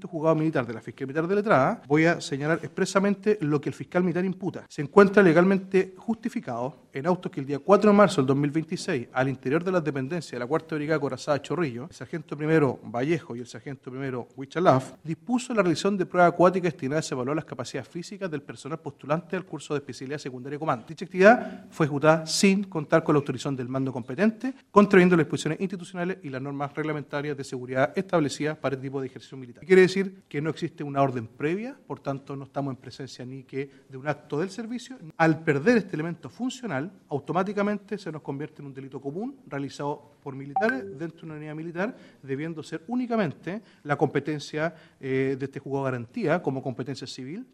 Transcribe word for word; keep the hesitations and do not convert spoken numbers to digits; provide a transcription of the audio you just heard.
quinto juzgado militar de la Fiscalía Militar de Letrada, voy a señalar expresamente lo que el fiscal militar imputa. Se encuentra legalmente justificado en autos que el día cuatro de marzo del dos mil veintiséis, al interior de las dependencias de la Cuarta Brigada Corazada Chorrillo, el sargento primero Vallejo y el sargento primero Huichalaf, dispuso la realización de pruebas acuáticas destinadas a evaluar las capacidades físicas del personal postulante al curso de especialidad secundaria de comando. Dicha actividad fue ejecutada sin contar con la autorización del mando competente, contraviendo las disposiciones institucionales y las normas reglamentarias de seguridad establecidas para este tipo de ejercicio militar. Quiere decir que no existe una orden previa, por tanto no estamos en presencia ni que de un acto del servicio. Al perder este elemento funcional, automáticamente se nos convierte en un delito común realizado por militares dentro de una unidad militar, debiendo ser únicamente la competencia eh, de este juzgado de garantía como competencia civil